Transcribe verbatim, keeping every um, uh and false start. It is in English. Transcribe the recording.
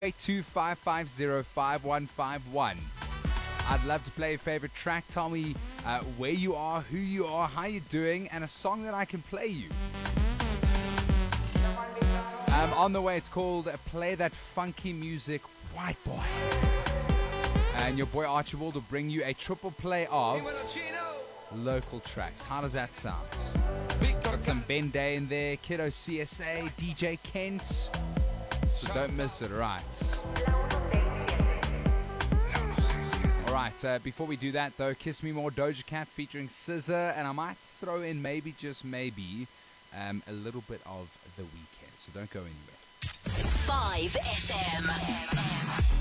eight two five five zero five one five one. I'd love to play your favorite track. Tell me uh, where you are, who you are, how you're doing, and a song that I can play you. Um, on the way, it's called uh, Play That Funky Music, White Boy. And your boy Archibald will bring you a triple play of local tracks. How does that sound? Got some Ben Day in there, Kiddo C S A, D J Kent. So don't miss it, right? Alright, uh, before we do that though, Kiss Me More, Doja Cat featuring S Z A, and I might throw in maybe, just maybe, um, a little bit of The Weeknd. So don't go anywhere. five F M.